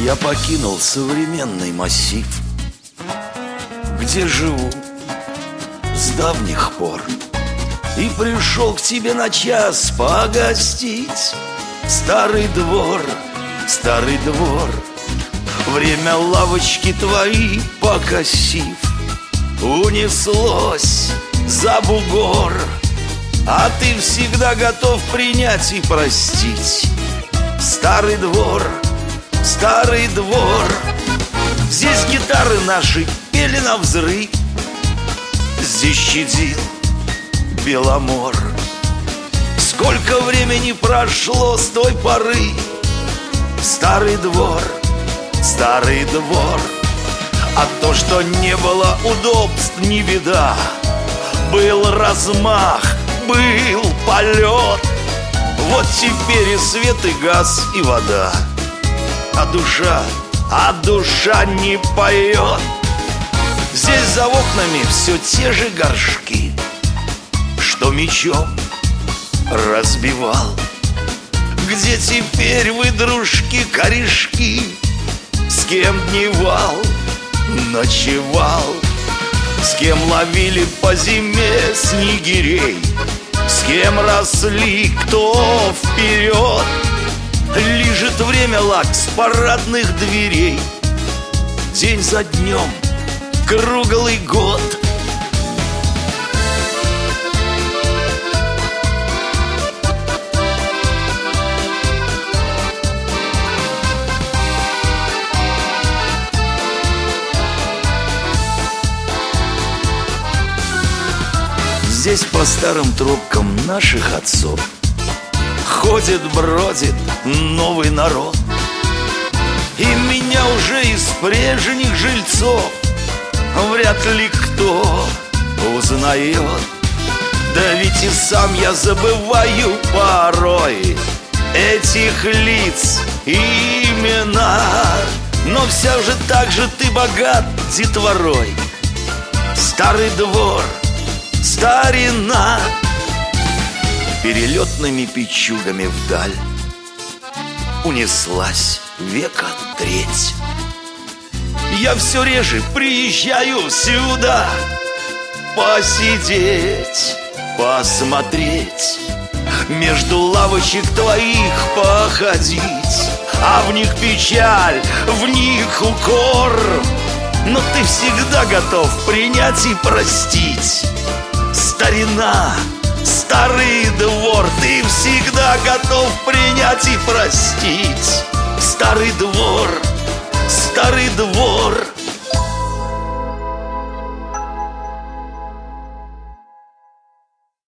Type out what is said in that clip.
Я покинул современный массив, где живу с давних пор, и пришел к тебе на час погостить. Старый двор, старый двор, время лавочки твои покосив, унеслось за бугор, а ты всегда готов принять и простить. Старый двор, старый двор, здесь гитары наши пели навзрыд, здесь щадил Беломор. Сколько времени прошло с той поры. Старый двор, старый двор, а то, что не было удобств, не беда. Был размах, был полет, вот теперь и свет, и газ, и вода. А душа не поет. Здесь за окнами все те же горшки, что мечом разбивал. Где теперь вы, дружки, корешки? С кем дневал, ночевал? С кем ловили по зиме снегирей? С кем росли, кто вперед? Лижет время лак с парадных дверей. День за днем, круглый год. Здесь по старым трубкам наших отцов ходит, бродит новый народ, и меня уже из прежних жильцов вряд ли кто узнает. Да ведь и сам я забываю порой этих лиц и имена, но все же так же ты богат детворой. Старый двор, старина, перелетными печугами вдаль унеслась века треть. Я все реже приезжаю сюда посидеть, посмотреть, между лавочек твоих походить, а в них печаль, в них укор, но ты всегда готов принять и простить. Старина, старый двор, ты всегда готов принять и простить. Старый двор, старый двор.